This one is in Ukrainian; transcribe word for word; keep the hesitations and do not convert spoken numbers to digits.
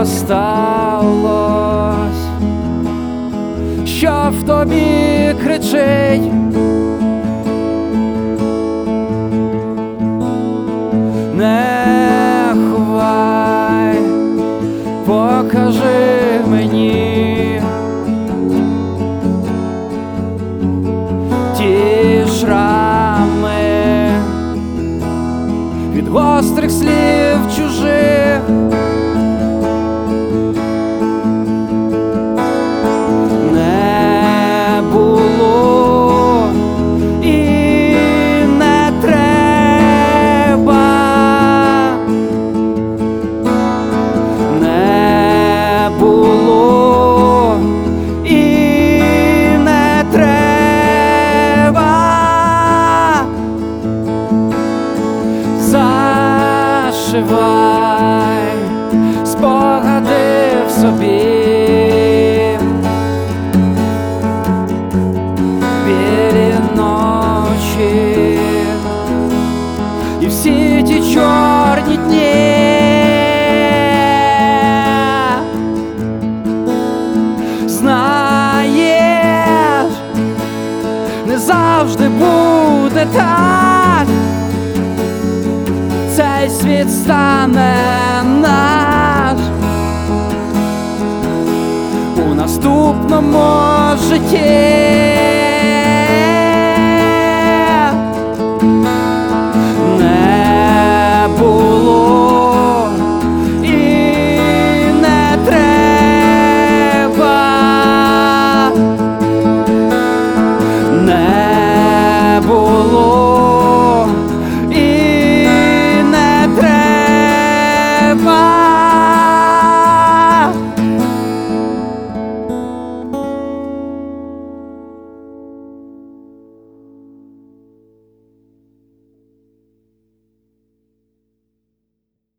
сталось, що в тобі кричить? Не ховай, покажи мені ті шрами від гострих слів чужих. Не було і не треба, не було і не треба. Зашивай спогади в собі, білі ночі і всі ті чорні дні. Знаєш, не завжди буде так. Цей світ стане наш у наступному житті.